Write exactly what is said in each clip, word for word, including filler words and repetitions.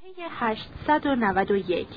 هشتصد و نود و یک.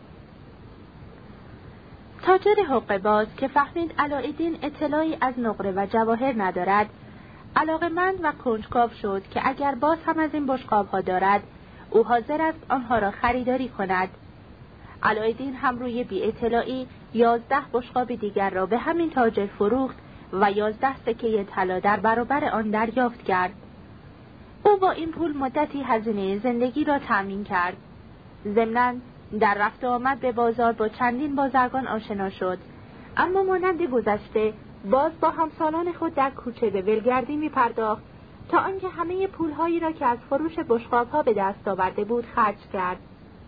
تاجر حقه‌باز که فهمید علاءالدین اطلاعی از نقره و جواهر ندارد، علاقه‌مند و کنجکاو شد که اگر باز هم از این بشقاب‌ها دارد، او حاضر است آنها را خریداری کند. علاءالدین هم روی بی اطلاعی یازده بشقاب دیگر را به همین تاجر فروخت و یازده سکه طلا در برابر آن دریافت کرد. او با این پول مدتی هزینه زندگی را تأمین کرد. ضمناً در رفت و آمد به بازار با چندین بازرگان آشنا شد، اما مانند گذشته باز با همسالان خود در کوچه به ولگردی می پرداخت تا آنکه همه پولهایی را که از فروش بشقاب‌ها به دست آورده بود خرج کرد.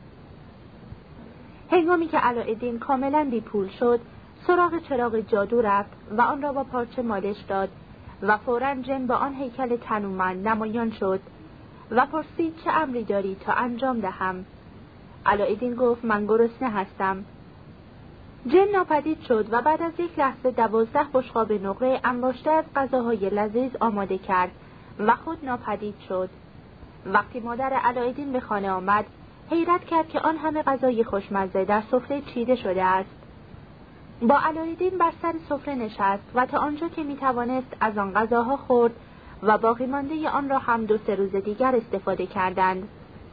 هنگامی که علاءالدین کاملاً بی پول شد، سراغ چراغ جادو رفت و آن را با پارچه مالش داد و فوراً جن با آن هیکل تنومند نمایان شد و پرسید چه امری داری تا انجام دهم. علاءالدین گفت من گرسنه هستم. جن ناپدید شد و بعد از یک لحظه دوازده بشقاب نقره انباشته از غذاهای لذیذ آماده کرد و خود ناپدید شد. وقتی مادر علاءالدین به خانه آمد، حیرت کرد که آن همه غذای خوشمزه در سفره چیده شده است. با علاءالدین بر سر سفره نشست و تا آنجا که میتوانست از آن غذاها خورد و باقی مانده آن را هم دو سه روز دیگر استفاده کردند.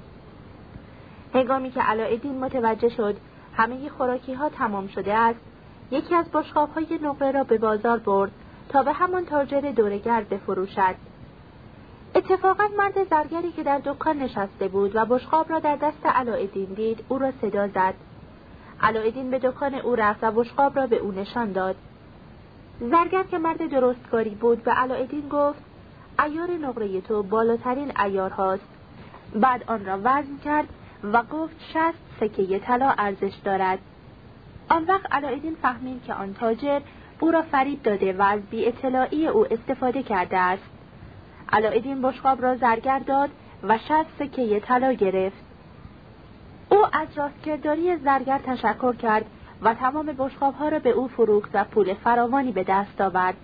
هنگامی که علاءالدین متوجه شد همه خوراکی ها تمام شده است، یکی از بشقاب های نقره را به بازار برد تا به همان تاجر دوره‌گرد بفروشد. اتفاقا مرد زرگری که در دکان نشسته بود و بشقاب را در دست علاءالدین دید، او را صدا زد. علاءالدین به دکان او رفت و بشقاب را به او نشان داد. زرگر که مرد درستکاری بود به علاءالدین گفت عیار نقره تو بالاترین عیار هاست. بعد آن را وزن کرد و گفت شصت سکه طلا ارزش دارد. آن وقت علاءالدین فهمید که آن تاجر او را فریب داده و از بی اطلاعی او استفاده کرده است. علاءالدین بشقاب را زرگر داد و شصت سکه طلا گرفت. او از راستکرداری زرگر تشکر کرد و تمام بشقاب‌ها را به او فروخت و پول فراوانی به دست آورد.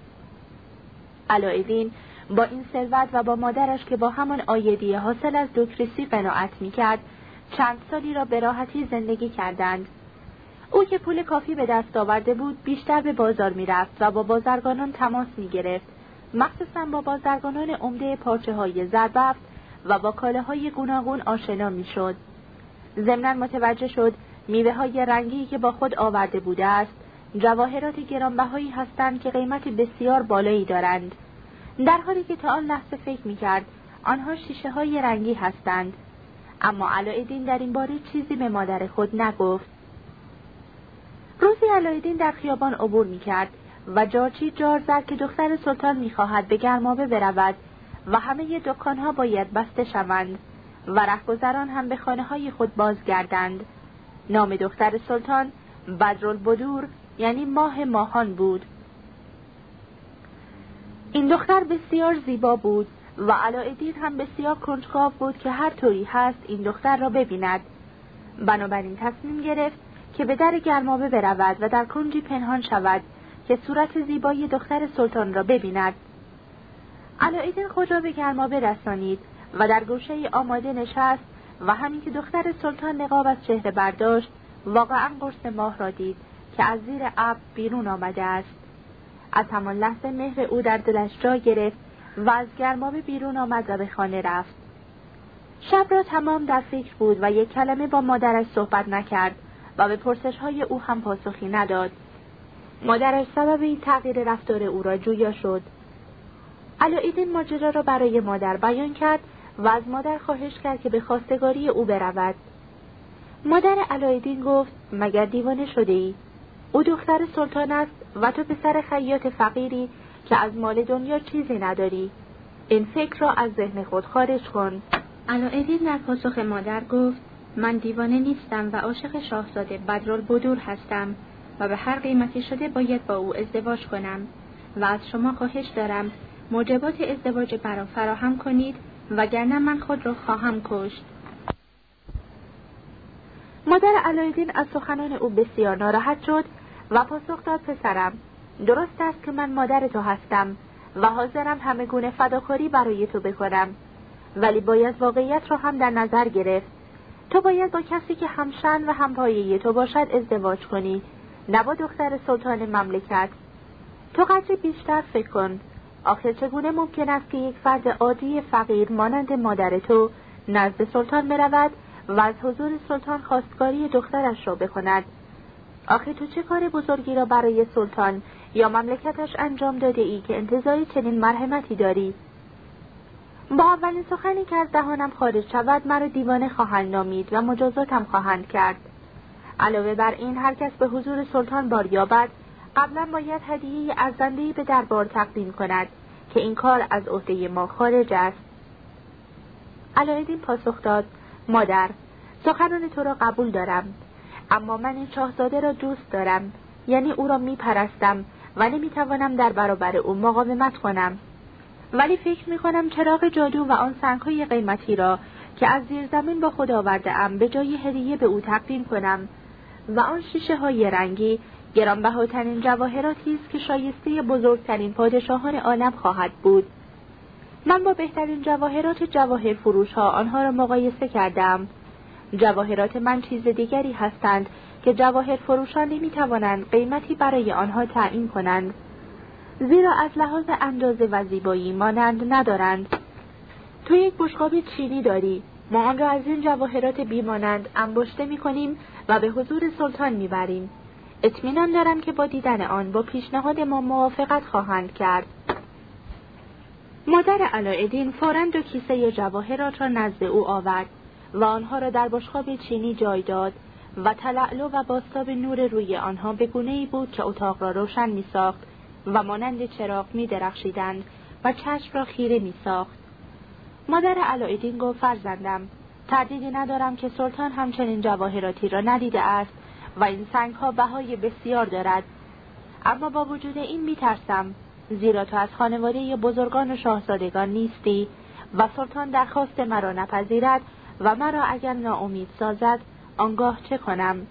علاءالدین با این ثروت و با مادرش که با همان عایدی حاصل از دوکریسی قناعت می‌کرد، چند سالی را به راحتی زندگی کردند. او که پول کافی به دست آورده بود، بیشتر به بازار می‌رفت و با بازرگانان تماس می‌گرفت، مخصوصاً با بازرگانان عمده پارچه‌های زربفت و با کالاهای گوناگون آشنا می‌شد. ضمناً متوجه شد میوه‌های رنگی که با خود آورده بوده است جواهرات گرانبهایی هستند که قیمت بسیار بالایی دارند، در حالی که تا آن لحظه فکر می‌کرد آنها شیشه‌های رنگی هستند. اما علاءالدین در این باره چیزی به مادر خود نگفت. روزی علاءالدین در خیابان عبور می‌کرد و جارچی جار زد که دختر سلطان می‌خواهد به گرمابه برود و همه دکان‌ها باید بسته شوند و رهگذران هم به خانه‌های خود بازگردند. نام دختر سلطان بدرالبدور یعنی ماه ماهان بود. این دختر بسیار زیبا بود و علاءالدین هم بسیار کنجکاو بود که هر طوری هست این دختر را ببیند. بنابراین تصمیم گرفت که به در گرمابه برود و در کنجی پنهان شود که صورت زیبای دختر سلطان را ببیند. علاءالدین خود را به گرمابه رسانید و در گوشه آماده نشست و همین که دختر سلطان نقاب از چهره برداشت، واقعا قرص ماه را دید که از زیر ابر بیرون آمده است. از همان لحظه مهر او در دلش جا گرفت و از گرمابه بیرون آمد و به خانه رفت. شب را تمام در فکر بود و یک کلمه با مادرش صحبت نکرد و به پرسش‌های او هم پاسخی نداد. مادرش سبب این تغییر رفتار او را جویا شد. علاءالدین ماجرا را برای مادر بیان کرد و از مادر خواهش کرد که به خواستگاری او برود. مادر علاءالدین گفت مگر دیوانه شده‌ای؟ او دختر سلطان است و تو پسر خیاط فقیری که از مال دنیا چیزی نداری. این فکر را از ذهن خود خارج کن. علاءالدین در پاسخ مادر گفت من دیوانه نیستم و عاشق شاهزاده بدرالبدور هستم و به هر قیمتی شده باید با او ازدواج کنم و از شما خواهش دارم موجبات ازدواج برام فراهم کنید وگرنه من خود را خواهم کشت. مادر علاءالدین از سخنان او بسیار ناراحت شد و پاسخ داد پسرم، درست است که من مادر تو هستم و حاضرم همه گونه فداکاری برای تو بکنم، ولی باید واقعیت را هم در نظر گرفت تو باید با کسی که همشن و همپایه تو باشد ازدواج کنی، نه با دختر سلطان مملکت. تو قدری بیشتر فکر کن. آخر چگونه ممکن است که یک فرد عادی فقیر مانند مادر تو نزد سلطان برود و از حضور سلطان خواستگاری دخترش را بکند؟ آخه تو چه کار بزرگی را برای سلطان یا مملکتش انجام داده ای که انتظاری چنین مرحمتی داری؟ با اولین سخنی که از دهانم خارج شود مرا دیوانه خواهند نامید و مجازاتم خواهند کرد. علاوه بر این هر کس به حضور سلطان بار یابد قبلا باید هدیه ارزنده‌ای به دربار تقدیم کند که این کار از عهده ما خارج است. علایالدین پاسخ داد: مادر، سخنان تو را قبول دارم، اما من این شاهزاده را دوست دارم، یعنی او را میپرستم و نمیتوانم در برابر او مقاومت کنم. ولی فکر میکنم چراغ جادو و آن سنگ‌های قیمتی را که از زیر زمین با خود آورده ام به جای هدیه به او تقدیم کنم و آن شیشه های رنگی گرانبهاترین جواهراتی است که شایسته بزرگترین پادشاهان عالم خواهد بود. من با بهترین جواهرات جواهر فروش ها آنها را مقایسه کردم. جواهرات من چیز دیگری هستند که جواهر فروشان نمیتوانند قیمتی برای آنها تعیین کنند، زیرا از لحاظ اندازه و زیبایی مانند ندارند. تو یک بشقاب چینی داری، ما آن را از این جواهرات بیمانند انباشته می‌کنیم و به حضور سلطان میبریم. اطمینان دارم که با دیدن آن با پیشنهاد ما موافقت خواهند کرد. مادر علایالدین فوراً دو کیسه جواهرات را نزد او آورد و آنها را در بشقاب چینی جای داد و تلألؤ و بازتاب نور روی آنها به گونه‌ای بود که اتاق را روشن می‌ساخت و مانند چراغ می‌درخشیدند و چشم را خیره می‌ساخت. مادر علایالدین گفت: فرزندم، تردیدی ندارم که سلطان همچنین جواهراتی را ندیده است و این سنگ‌ها بهای بسیار دارد، اما با وجود این می‌ترسم، زیرا تو از خانواده بزرگان و شاهزادگان نیستی و سلطان درخواست مرا نپذیرد و مرا اگر ناامید سازد آنگاه چه کنم؟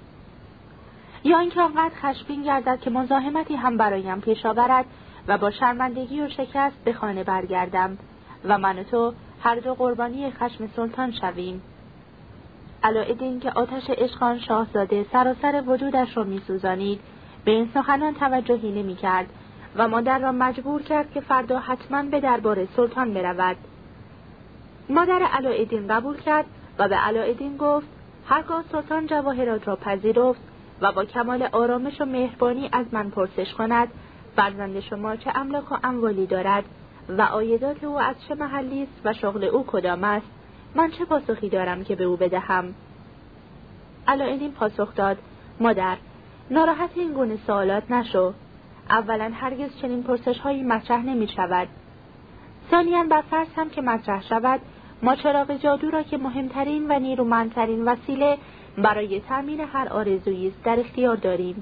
یا اینکه آنقدر خشمگین گردد که مزاحمتی هم برایم پیش آورد و با شرمندگی و شکست به خانه برگردم و من و تو هر دو قربانی خشم سلطان شویم. علایالدین که آتش عشق آن شاهزاده سراسر وجودش را می‌سوزانید به این سخنان توجهی نمی‌کرد و مادر را مجبور کرد که فردا حتما به دربار سلطان برود. مادر علایالدین قبول کرد و به علایالدین گفت: هرگاه سلطان جواهرات را پذیرفت و با کمال آرامش و مهربانی از من پرسش کند فرزند شما چه املاک و اموالی دارد و عایدات او از چه محلی است و شغل او کدام است، من چه پاسخی دارم که به او بدهم؟ علایالدین پاسخ داد: مادر، ناراحت این گونه سوالات نشو. اولا هرگز چنین پرسش هایی مطرح نمی شود. ثانیاً بر فرض هم که مطرح شود، ما چراغ جادو را که مهمترین و نیرومندترین وسیله برای تأمین هر آرزویی است در اختیار داریم.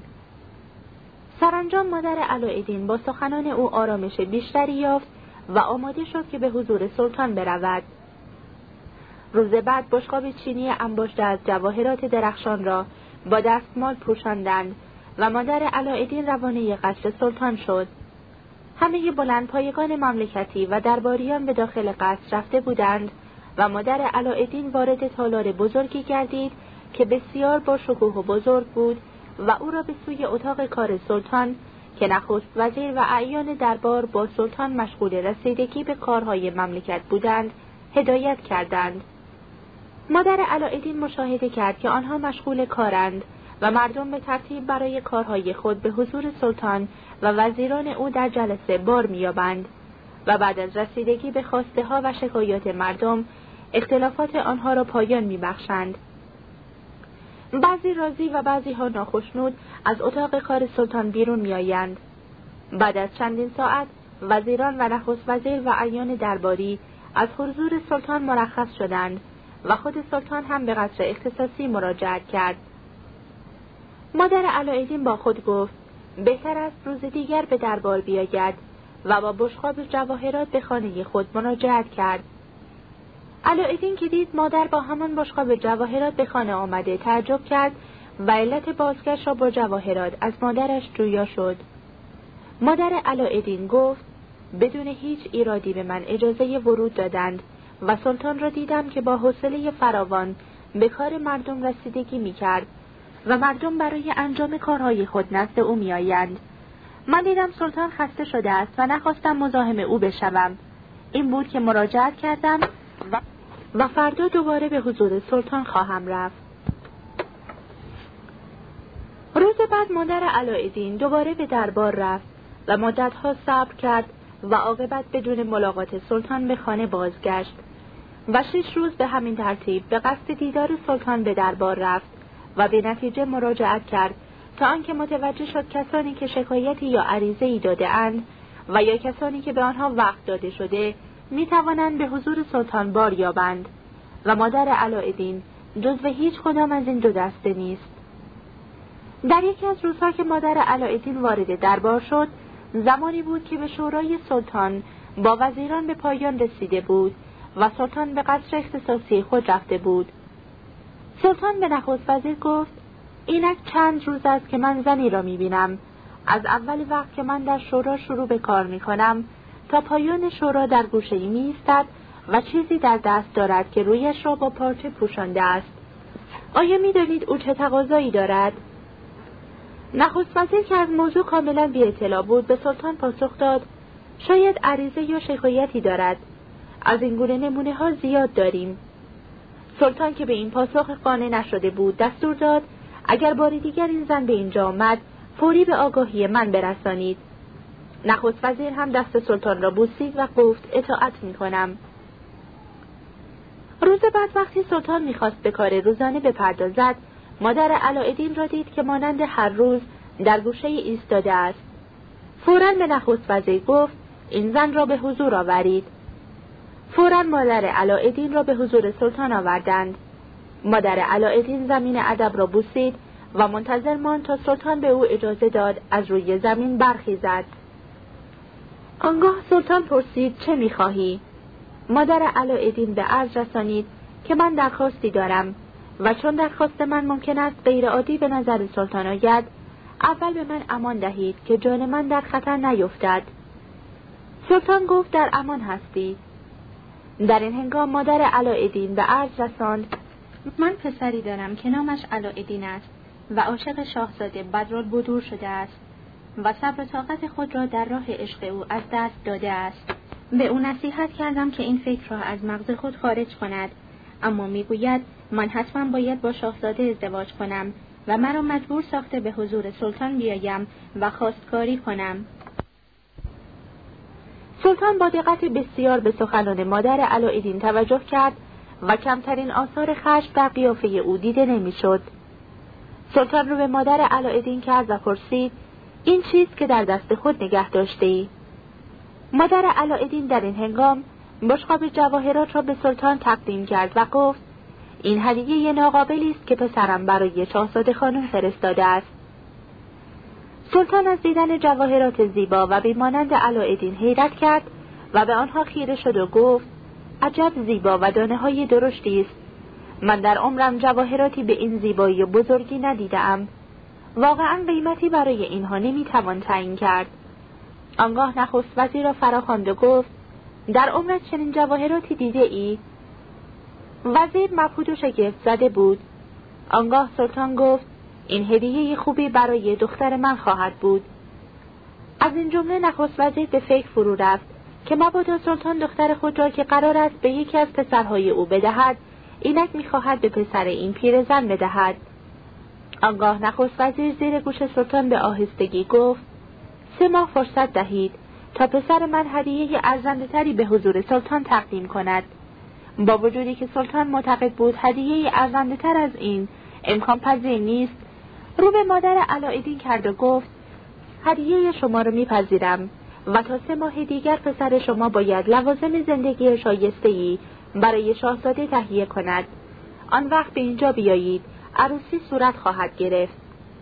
سرانجام مادر علایالدین با سخنان او آرامش بیشتری یافت و آماده شد که به حضور سلطان برود. روز بعد بشقاب چینی انباشته از جواهرات درخشان را با دستمال پوشاندند و مادر علایالدین روانه قصر سلطان شد. همه بلندپایگان مملکتی و درباریان به داخل قصر رفته بودند و مادر علایالدین وارد تالار بزرگی گردید که بسیار با شکوه و بزرگ بود و او را به سوی اتاق کار سلطان که نخست وزیر و اعیان دربار با سلطان مشغول رسیدگی به کارهای مملکت بودند هدایت کردند. مادر علایالدین مشاهده کرد که آنها مشغول کارند و مردم به ترتیب برای کارهای خود به حضور سلطان و وزیران او در جلسه بار می‌یابند و بعد از رسیدگی به خواسته ها و شکایات مردم اختلافات آنها را پایان می‌بخشند. بعضی راضی و بعضی ها ناخشنود از اتاق کار سلطان بیرون می‌آیند. بعد از چندین ساعت وزیران و نخست وزیر و اعیان درباری از حضور سلطان مرخص شدند و خود سلطان هم به قصر اختصاصی مراجعت کرد. مادر علایالدین با خود گفت: بهتر است روز دیگر به دربار بیاید و با بشقاب جواهرات به خانه خود مراجعت کرد. علایالدین که دید مادر با همان بشقاب جواهرات به خانه آمده تعجب کرد و علت بازگشت را با جواهرات از مادرش جویا شد. مادر علایالدین گفت: بدون هیچ ایرادی به من اجازه ورود دادند و سلطان را دیدم که با حوصله فراوان به کار مردم رسیدگی می‌کرد و مردم برای انجام کارهای خود نزد او می‌آیند. من دیدم سلطان خسته شده است و نخواستم مزاحم او بشوم. این بود که مراجعت کردم و, و فردا دوباره به حضور سلطان خواهم رفت. روز بعد مادر علاءالدین دوباره به دربار رفت و مدتها صبر کرد و عاقبت بدون ملاقات سلطان به خانه بازگشت و شش روز به همین ترتیب به قصد دیدار سلطان به دربار رفت و به نتیجه مراجعت کرد تا آنکه متوجه شد کسانی که شکایتی یا عریضه‌ای داده‌اند و یا کسانی که به آنها وقت داده شده می توانند به حضور سلطان بار یابند و مادر علاءالدین جزو هیچ کدام از این دو دسته نیست. در یکی از روزها که مادر علاءالدین وارد دربار شد، زمانی بود که به شورای سلطان با وزیران به پایان رسیده بود و سلطان به قصر اختصاصی خود رفته بود. سلطان به نخست وزیر گفت: اینک چند روز است که من زنی را می‌بینم. از اول وقت که من در شورا شروع به کار می‌کنم تا پایان شورا در گوشه‌ای می‌ایستد و چیزی در دست دارد که رویش را با پارچه پوشانده است. آیا می‌دانید او چه تقاضایی دارد؟ نخست وزیر که از موضوع کاملا بی اطلاع بود به سلطان پاسخ داد: شاید عریضه یا شکایتی دارد. از این گونه نمونه ها زیاد داریم. سلطان که به این پاسخ قانع نشده بود دستور داد اگر بار دیگر این زن به اینجا آمد فوری به آگاهی من برسانید. نخست وزیر هم دست سلطان را بوسید و گفت: اطاعت می کنم. روز بعد وقتی سلطان میخواست به کار روزانه بپردازد، مادر علاءالدین را دید که مانند هر روز در گوشه ایستاده است. فوراً به نخست وزیر گفت: این زن را به حضور آورید. فوراً مادر علاءالدین را به حضور سلطان آوردند. مادر علاءالدین زمین ادب را بوسید و منتظر ماند تا سلطان به او اجازه داد از روی زمین برخیزد. آنگاه سلطان پرسید: چه می‌خواهی؟ مادر علاءالدین به عرض رسانید که من درخواستی دارم و چون درخواست من ممکن است غیر عادی به نظر سلطان آید، اول به من امان دهید که جان من در خطر نیفتد. سلطان گفت: در امان هستی. در این هنگام مادر علاءالدین به عرض رساند: من پسری دارم که نامش علاءالدین است و عاشق شاهزاده بدرالبدور شده است و صبر و طاقت خود را در راه عشق او از دست داده است. به او نصیحت کردم که این فکر را از مغز خود خارج کند، اما میگوید من حتما باید با شاهزاده ازدواج کنم و مرا مجبور ساخته به حضور سلطان بیایم و خواستگاری کنم. سلطان با دقت بسیار به سخنان مادر علاءالدین توجه کرد و کمترین آثار خشم در قیافه او دیده نمیشد. سلطان رو به مادر علاءالدین کرد و پرسید: این چیست که در دست خود نگه داشته‌ای؟ مادر علاءالدین در این هنگام بشقاب جواهرات را به سلطان تقدیم کرد و گفت: این هدیه ناقابلی است که پسرم برای شاهزاده خانم فرستاده است. سلطان از دیدن جواهرات زیبا و بیمانند علاءالدین حیرت کرد و به آنها خیره شد و گفت: عجب زیبا و دانه های درشتی است. من در عمرم جواهراتی به این زیبایی و بزرگی ندیدم. واقعا قیمتی برای اینها نمیتوان تعیین کرد. آنگاه نخست وزیر را فراخواند و گفت: در عمرت چنین جواهراتی دیده ای؟ وزیر مبهوت و شگفت زده بود. آنگاه سلطان گفت: این هدیه خوبی برای دختر من خواهد بود. از این جمله نخست وزیر به فکر فرو رفت که مبادا سلطان دختر خود را که قرار است به یکی از پسرهای او بدهد، اینک می‌خواهد به پسر این پیرزن بدهد. آنگاه نخست وزیر زیر گوش سلطان به آهستگی گفت: سه ماه فرصت دهید تا پسر من هدیه ارزنده‌تری به حضور سلطان تقدیم کند. با وجودی که سلطان معتقد بود هدیه ارزنده‌تر از این امکان پذیر نیست، رو به مادر علاءالدین کرد و گفت: هدیه شما را میپذیرم و تا سه ماه دیگر پسر شما باید لوازم زندگی شایسته‌ای برای شاهزاده تهیه کند. آن وقت به اینجا بیایید، عروسی صورت خواهد گرفت.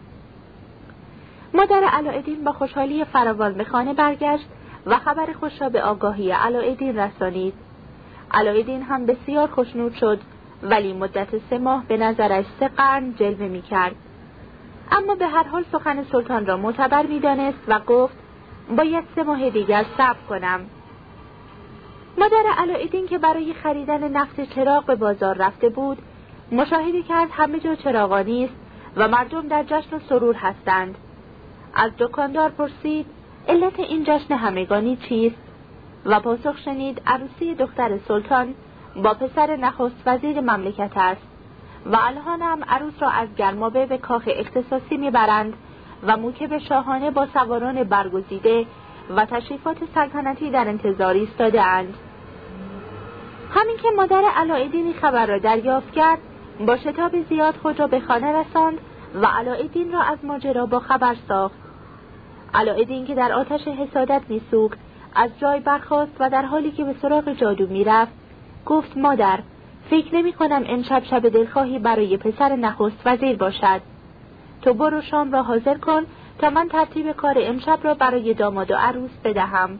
مادر علاءالدین با خوشحالی فراوان به خانه برگشت و خبر خوش را به آگاهی علاءالدین رسانید. علاءالدین هم بسیار خوشنود شد، ولی مدت سه ماه به نظرش سه قرن جلوه می‌کرد. اما به هر حال سخن سلطان را معتبر می‌دانست و گفت: باید سه ماه دیگر صبر کنم. مادر علاءالدین که برای خریدن نفت چراغ به بازار رفته بود، مشاهده کرد همه جا چراغانی است و مردم در جشن و سرور هستند. از دکاندار پرسید علت این جشن همگانی چیست و پاسخ شنید عروسی دختر سلطان با پسر نخست وزیر مملکت است و الان هم عروس را از گرمابه به کاخ اختصاصی میبرند و موکب شاهانه با سواران برگزیده و تشریفات سلطنتی در انتظار ایستاده اند. همین که مادر علاءالدین خبر را دریافت کرد، با شتاب زیاد خود را به خانه رساند و علاءالدین را از ماجرا با خبر ساخت. علاءالدین که در آتش حسادت میسوخت از جای برخاست و در حالی که به سراغ جادو میرفت گفت مادر، فکر نمی کنم امشب شب دلخواهی برای پسر نخست وزیر باشد. تو برو شام را حاضر کن تا من ترتیب کار امشب را برای داماد و عروس بدهم.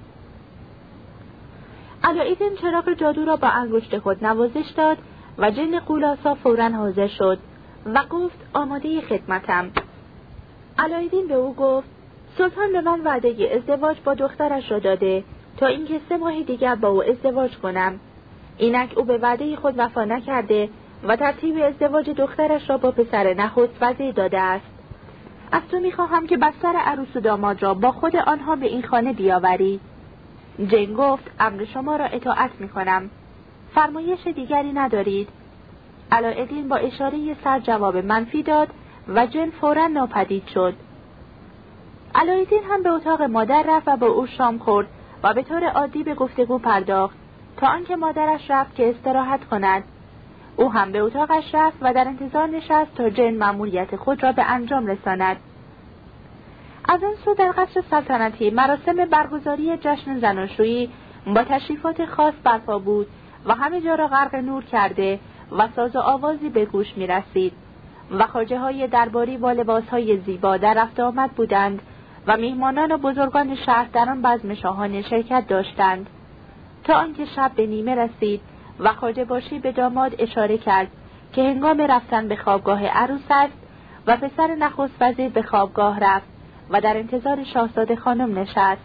علاءالدین چراغ جادو را با انگشت خود نوازش داد و جن قولاسا فوراً حاضر شد و گفت آماده خدمتم. علاءالدین به او گفت سلطان به من وعده ازدواج با دخترش را داده تا اینکه سه ماه دیگر با او ازدواج کنم. اینک او به وعده خود وفا نکرده و ترتیب ازدواج دخترش را با پسر نخست وزیر داده است. از تو میخواهم که بستر عروس و داماد را با خود آنها به این خانه بیاوری. جن گفت امر شما را اطاعت میکنم. فرمایش دیگری ندارید؟ علاءالدین با اشاره سر جواب منفی داد و جن فوراً ناپدید شد. علاءالدین هم به اتاق مادر رفت و با او شام خورد و به طور عادی به گفتگو پرداخت تا آنکه مادرش رفت که استراحت کند. او هم به اتاقش رفت و در انتظار نشست تا جن مأموریت خود را به انجام رساند. از آن سو در قصر سلطنتی مراسم برگزاری جشن زناشویی با تشریفات خاص برپا بود و همه جا را غرق نور کرده و ساز و آوازی به گوش می رسید و خواجه های درباری با لباس های زیبا در رفت آمد بودند و میهمانان و بزرگان شهر در آن بزم شاهانه شرکت داشتند. تا آنکه شب به نیمه رسید و خواجه باشی به داماد اشاره کرد که هنگام رفتن به خوابگاه عروس است و پسر نخست وزیر به خوابگاه رفت و در انتظار شاهزاده خانم نشست.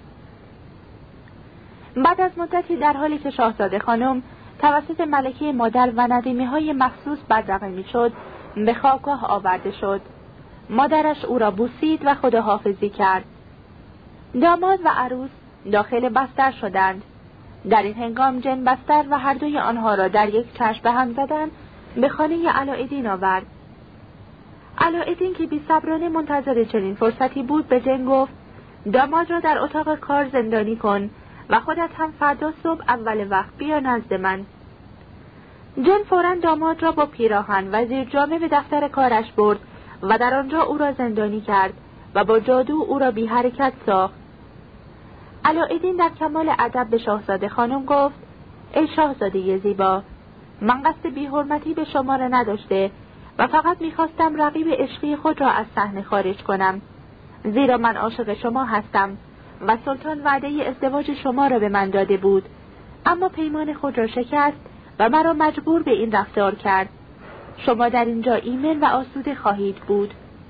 بعد از مدتی در حالی که شاهزاده خانم توسط ملکه مادر و ندیمه‌های مخصوص بدرقه می‌شد به خوابگاه آورده شد. مادرش او را بوسید و خداحافظی کرد. داماد و عروس داخل بستر شدند. در این هنگام جن بستر و هر دوی آنها را در یک چشم به هم زدن به خانه علاءالدین آورد. علاءالدین که بی‌صبرانه منتظر چنین فرصتی بود به جن گفت داماد را در اتاق کار زندانی کن و خودت هم فردا صبح اول وقت بیا نزد من. جن فوراً داماد را با پیراهن و زیر جامه به دفتر کارش برد و در آنجا او را زندانی کرد و با جادو او را بی حرکت ساخت. علاءالدین در کمال ادب به شاهزاده خانم گفت ای شاهزاده زیبا، من قصد بی حرمتی به شما را نداشته و فقط میخواستم رقیب عشقی خود را از صحنه خارج کنم، زیرا من عاشق شما هستم و سلطان وعده ازدواج شما را به من داده بود، اما پیمان خود را شکست و مرا مجبور به این رفتار کرد. شما در اینجا ایمن و آسوده خواهید بود.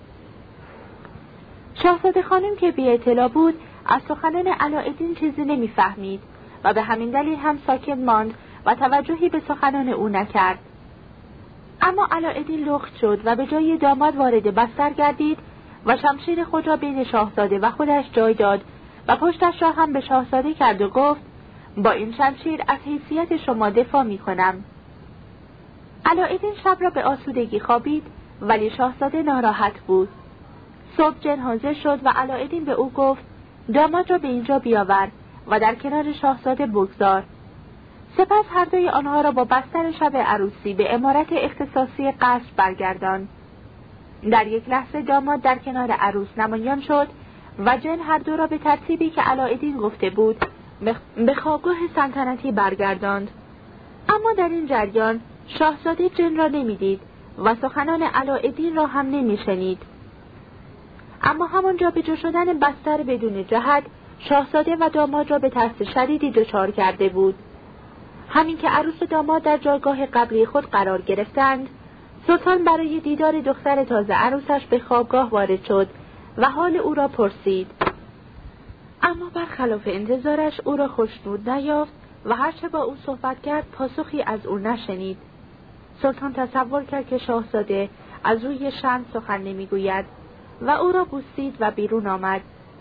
شاهزاده خانم که بی اطلاع بود از سخنان علاءالدین چیزی نمیفهمید و به همین دلیل هم ساکت ماند و توجهی به سخنان او نکرد. اما علاءالدین لخت شد و به جای داماد وارد بستر گردید و شمشیر خود را بین شاهزاده و خودش جای داد و پشتش را هم به شاهزاده کرد و گفت با این شمشیر از حیثیت شما دفاع می کنم. علاءالدین شب را به آسودگی خوابید ولی شاهزاده ناراحت بود. صبح جن حاضر شد و علاءالدین به او گفت داماد را به اینجا بیاور و در کنار شاهزاده بگذار. سپس هر دوی آنها را با بستر شب عروسی به عمارت اختصاصی قصر برگرداند. در یک لحظه داماد در کنار عروس نمایان شد و جن هر دو را به ترتیبی که علاءالدین گفته بود به خوابگاه سلطنتی برگرداند. اما در این جریان شاهزاده جن را نمیدید و سخنان علاءالدین را هم نمیشنید. اما همانجا به جو شدن بستر بدون جهت شاهزاده و داماد را به ترس شدیدی دچار کرده بود. همین که عروس و داماد در جایگاه قبلی خود قرار گرفتند، سلطان برای دیدار دختر تازه عروسش به خوابگاه وارد شد و حال او را پرسید. اما برخلاف انتظارش او را خوشنود نیافت و هرچه با او صحبت کرد پاسخی از او نشنید. سلطان تصور کرد که شاهزاده از روی شرم سخن نمیگوید و او را بوسید و بیرون آمد.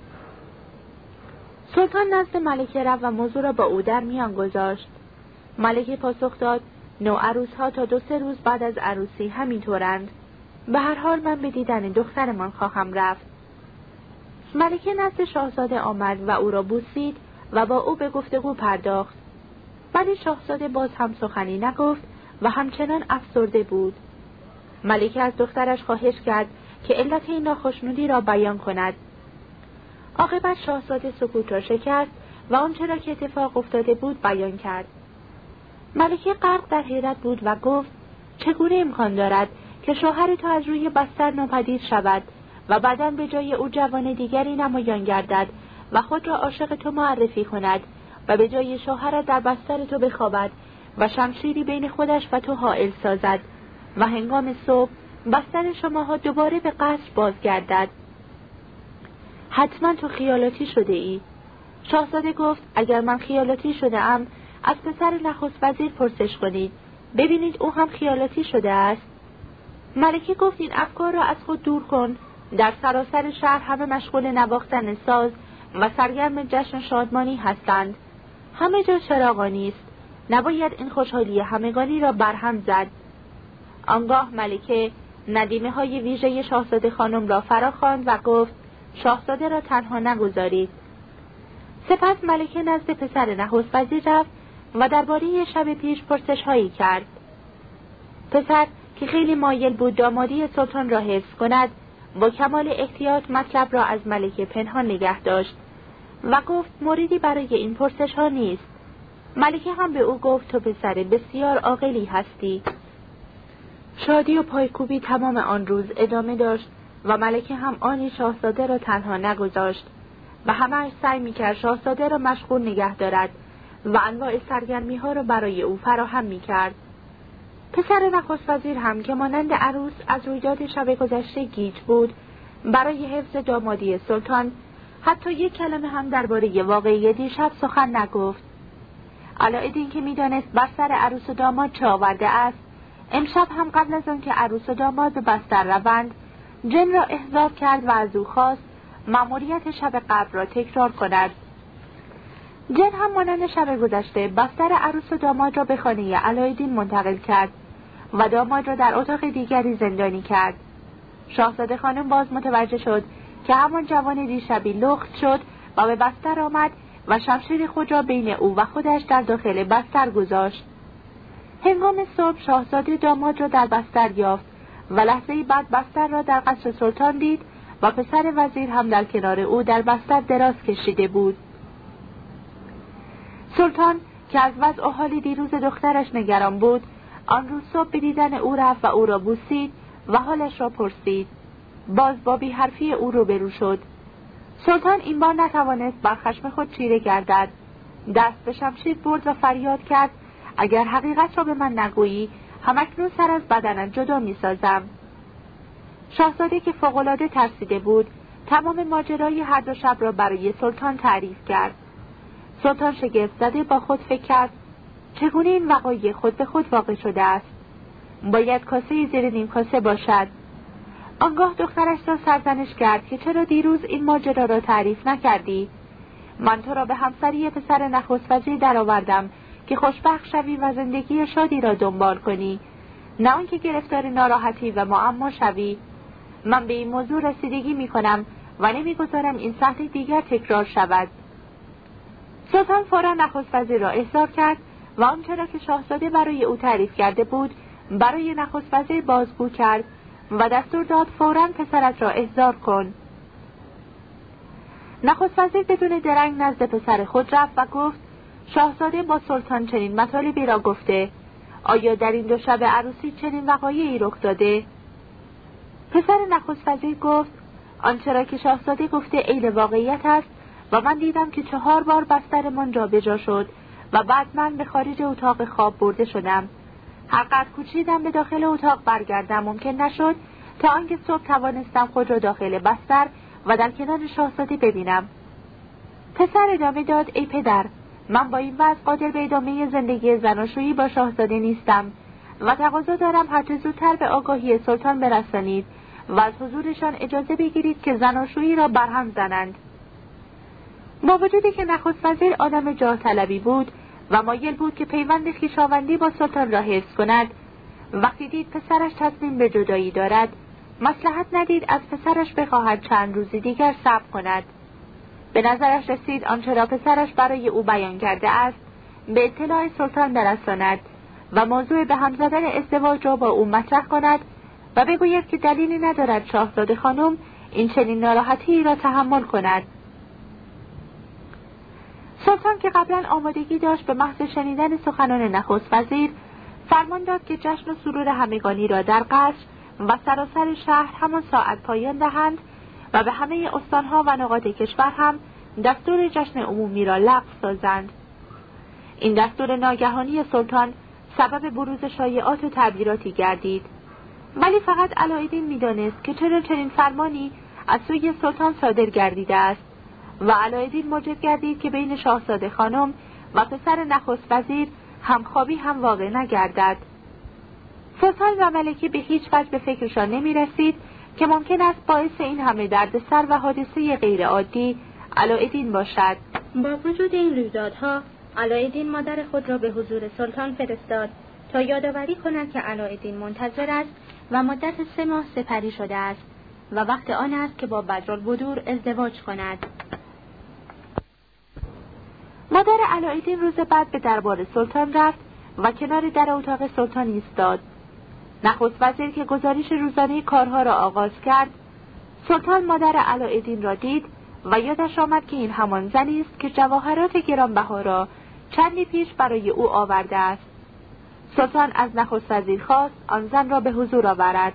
سلطان نزد ملکه رفت و موضوع را با او در میان گذاشت. ملکه پاسخ داد: نوعروس‌ها تا دو سه روز بعد از عروسی همینطورند. به هر حال من به دیدن دخترمان خواهم رفت. ملکه نزد شاهزاده آمد و او را بوسید و با او به گفتگو پرداخت. ولی شاهزاده باز هم سخنی نگفت و همچنان افسرده بود. ملکه از دخترش خواهش کرد که علت این ناخشنودی را بیان کند. عاقبت شاهزاده سکوت را شکست و آنچه را که اتفاق افتاده بود بیان کرد. ملکه غرق در حیرت بود و گفت: چگونه امکان دارد که شوهر تو از روی بستر ناپدید شود و بعداً به جای او جوان دیگری نمایان گردد و خود را عاشق تو معرفی کند و به جای شوهرت در بستر تو بخوابد و شمشیری بین خودش و تو حائل سازد و هنگام صبح بستر شماها دوباره به قصر بازگردد؟ حتما تو خیالاتی شده ای. شاهزاده گفت: اگر من خیالاتی شده ام، از پسر نخست وزیر پرسش کنید، ببینید او هم خیالاتی شده است. ملکه گفت: این افکار را از خود دور کن. در سراسر شهر همه مشغول نواختن ساز و سرگرم جشن شادمانی هستند. همه جا چراغانی است. نباید این خوشحالی همگانی را برهم زد. آنگاه ملکه ندیمه های ویژه شاهزاده خانم را فرا خواند و گفت: شاهزاده را تنها نگذارید. سپس ملکه نزد پسر نخست وزیر رفت و درباره شب پیش پرسش هایی کرد. پسر که خیلی مایل بود دامادی سلطان را حفظ کند، با کمال احتیاط مطلب را از ملکه پنهان نگه داشت و گفت: موردی برای این پرسش ها نیست. ملکه هم به او گفت: تو پسر بسیار عاقلی هستی. شادی و پایکوبی تمام آن روز ادامه داشت و ملکه هم آنی شاهزاده را تنها نگذاشت و همه‌اش سعی می‌کرد شاهزاده را مشغول نگه دارد و انواع سرگرمی ها را برای او فراهم می‌کرد. پسر نخست وزیر هم که مانند عروس از رویداد شب گذشته گیج بود، برای حفظ دامادی سلطان حتی یک کلمه هم درباره واقعه دیشب سخن نگفت. علاءالدین که می‌دانست بر سر عروس و داماد چه آورده است، امشب هم قبل از آن که عروس و داماد به بستر روند، جن را احضار کرد و از او خواست مأموریت شب قبل را تکرار کند. جن هم مانند شب گذشته بستر عروس و داماد را به خانه علاءالدین منتقل کرد و داماد را در اتاق دیگری زندانی کرد. شاهزاده خانم باز متوجه شد که همان جوان دیشبی لخت شد و به بستر آمد و شمشیر خود را بین او و خودش در داخل بستر گذاشت. هنگام صبح شاهزاده داماد را در بستر یافت و لحظه‌ای بعد بستر را در قصر سلطان دید و پسر وزیر هم در کنار او در بستر دراز کشیده بود. سلطان که از وضع و حال دیروز دخترش نگران بود، آن روز صبح به دیدن او رفت و او را بوسید و حالش را پرسید. باز با بی حرفی او روبرو شد. سلطان این بار نتوانست بر خشم خود چیره گردد. دست به شمشیر برد و فریاد کرد: اگر حقیقت را به من نگویی، همکنون سر از بدنت جدا می سازم. شاهزاده که فوق‌العاده ترسیده بود، تمام ماجرای هر دو شب را برای سلطان تعریف کرد. سلطان شگفت زده با خود فکر کرد: چگونه این وقایع خود به خود واقع شده است؟ باید کاسه زیر نیم کاسه باشد. آنگاه دخترش را سرزنش کرد که چرا دیروز این ماجرا را تعریف نکردی؟ من تو را به همسری پسر نخست وزیر درآوردم که خوشبخت شوی و زندگی شادی را دنبال کنی، نه آنکه گرفتار ناراحتی و معما شوی. من به این موضوع رسیدگی می کنم و نمیگذارم این صحنه دیگر تکرار شود. سلطان فوراً نخست وزیر را احضار کرد و آنچه را که شاهزاده برای او تعریف کرده بود برای نخست وزیر بازگو کرد و دستور داد فوراً پسرت را احضار کن. نخست وزیر بدون درنگ نزد پسر خود رفت و گفت: شاهزاده با سلطان چنین مطالبی را گفته. آیا در این دو شب عروسی چنین وقایعی رخ داده؟ پسر نخست وزیر گفت: آنچه را که شاهزاده گفته عین واقعیت است و من دیدم که چهار بار بسترمان جابجا شد و بعد من به خارج اتاق خواب برده شدم. هر قدر کوشیدم به داخل اتاق برگردم ممکن نشد تا آنکه صبح توانستم خود را داخل بستر و در کنار شاهزاده ببینم. پسر ادامه داد: ای پدر، من با این وضع قادر به ادامه زندگی زناشویی با شاهزاده نیستم و تقاضا دارم هرچه زودتر به آگاهی سلطان برسانید و از حضورشان اجازه بگیرید که زناشویی را برهم زنند. با وجودی که نخست وزیر آدم جاه طلبی بود و مایل بود که پیوند خویشاوندی با سلطان را حفظ کند، وقتی دید پسرش تصمیم به جدایی دارد، مصلحت ندید از پسرش بخواهد چند روزی دیگر صبر کند. به نظرش رسید آنچه را پسرش برای او بیان کرده است به اطلاع سلطان برساند و موضوع به هم زدن ازدواج را با او مطرح کند و بگوید که دلیلی ندارد شاهزاده خانم این چنین ناراحتی را تحمل کند. سلطان که قبلا آمادگی داشت به محض شنیدن سخنان نخست وزیر، فرمان داد که جشن و سرور همگانی را در قصر و سراسر شهر همان ساعت پایان دهند و به همه استانها و نقاط کشور هم دستور جشن عمومی را لغو سازند. این دستور ناگهانی سلطان سبب بروز شایعات و تعبیراتی گردید، ولی فقط علاءالدین می‌دانست که چرا چنین فرمانی از سوی سلطان صادر گردیده است و علاءالدین موجب گردید که بین شاهزاده خانم و پسر نخست وزیر همخوابی هم واقع نگردد. سلطان و ملکه به هیچ وجه به فکرشان نمی رسید که ممکن است باعث این همه دردسر و حادثه غیر عادی علاءالدین باشد. با وجود این رویدادها، علاءالدین مادر خود را به حضور سلطان فرستاد تا یادآوری کند که علاءالدین منتظر است و مدت سه ماه سپری شده است و وقت آن است که با بدرالبدور ازدواج کند. مادر علاءالدین روز بعد به دربار سلطان رفت و کنار در اتاق سلطان ایستاد. نخست وزیر که گزارش روزانه کارها را آغاز کرد، سلطان مادر علاءالدین را دید و یادش آمد که این همان زنی است که جواهرات گرانبها را چندی پیش برای او آورده است. سلطان از نخست وزیر خواست آن زن را به حضور آورد.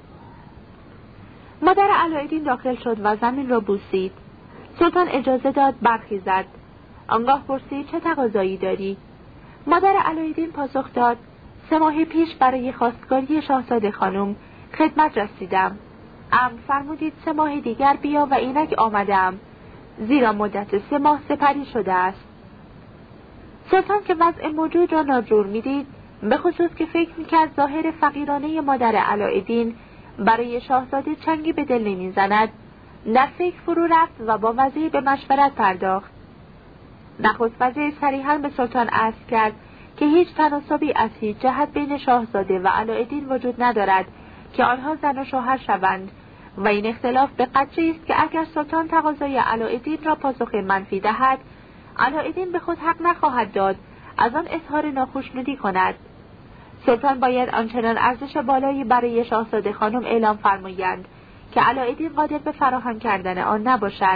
مادر علاءالدین داخل شد و زمین را بوسید. سلطان اجازه داد برخیزد. آنگاه پرسید چه تقاضایی داری؟ مادر علاءالدین پاسخ داد سه ماه پیش برای خواستگاری شاهزاده خانم خدمت رسیدم. امر فرمودید سه ماه دیگر بیا و اینک آمدم، زیرا مدت سه ماه سپری شده است. سلطان که وضع موجود را ناجور میدید، به خصوص که فکر میکرد ظاهر فقیرانه مادر علاءالدین برای شاهزاده چنگی به دل نمیزند، در فکر فرو رفت و با وزیر به مشورت پرداخت. نخست وزیر صریحاً به سلطان عرض کرد که هیچ تناسبی از هیچ جهت بین شاهزاده و علاءالدین وجود ندارد که آنها زن و شوهر شوند و این اختلاف به قدری است که اگر سلطان تقاضای علاءالدین را پاسخ منفی دهد، علاءالدین به خود حق نخواهد داد از آن اظهار ناخشنودی کند. سلطان باید آنچنان ارزش بالایی برای شاهزاده خانم اعلام فرمایند که علاءالدین قادر به فراهم کردن آن نباشد.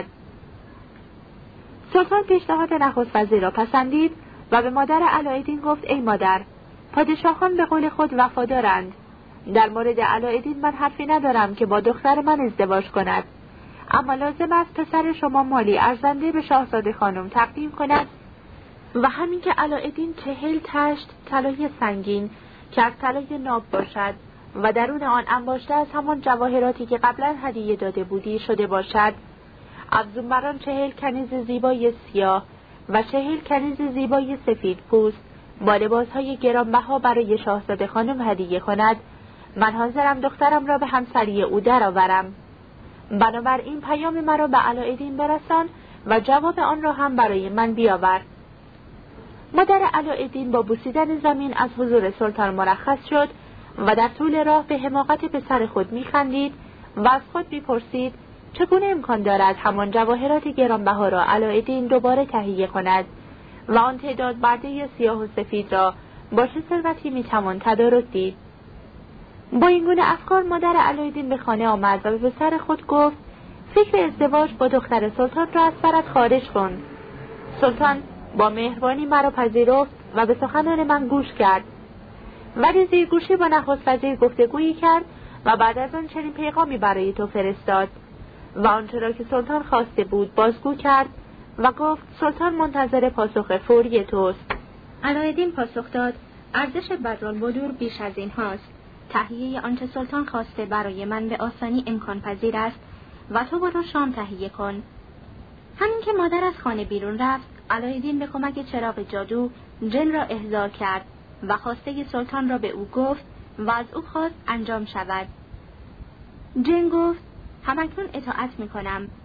سلطان پیشنهاد نخست وزیر را پسندید و به مادر علاءالدین گفت ای مادر، پادشاهان به قول خود وفادارند. در مورد علاءالدین من حرفی ندارم که با دختر من ازدواج کند، اما لازم است پسر شما مالی ارزنده به شاهزاده خانم تقدیم کند و همین که علاءالدین چهل تشت طلای سنگین که از طلای ناب باشد و درون آن انباشته از همان جواهراتی که قبلا هدیه داده بودی شده باشد، افزون بر آن چهل کنیز زیبای سیاه و چهل کنیز زیبای سفید پوست با لباسهای گرانبها برای شاهزاده خانم هدیه کند، من حاضرم دخترم را به همسری او درآورم. بنابراین پیام مرا به علاءالدین برسان و جواب آن را هم برای من بیاور. مادر علاءالدین با بوسیدن زمین از حضور سلطان مرخص شد و در طول راه به حماقت پسر خود می‌خندید و از خود می‌پرسید چگونه امکان دارد همان جواهرات گرانبها را علاءالدین دوباره تهیه کند و آن تعداد برده سیاه و سفید را با چه ثروتی می‌توان تدارک دید. با این گونه افکار مادر علاءالدین به خانه آمد و به پسر خود گفت فکر ازدواج با دختر سلطان را از سرت خارج کن. سلطان با مهربانی مرا پذیرفت و به سخنان من گوش کرد، ولی زیرگوشی با نخست وزیر گفتگویی کرد و بعد از آن چنین پیغامی برای تو فرستاد و آنچه را که سلطان خواسته بود بازگو کرد و گفت سلطان منتظر پاسخ فوری توست. علاءالدین پاسخ داد ارزش بدرالبدور بیش از این هاست. تهیه آنچه سلطان خواسته برای من به آسانی امکان پذیر است و تو برو شام تهیه کن. همین که مادر از خانه بیرون رفت، علاءالدین به کمک چراغ جادو جن را احضار کرد و خواسته سلطان را به او گفت و از او خواست انجام شود. جن گفت همکنون اطاعت می کنم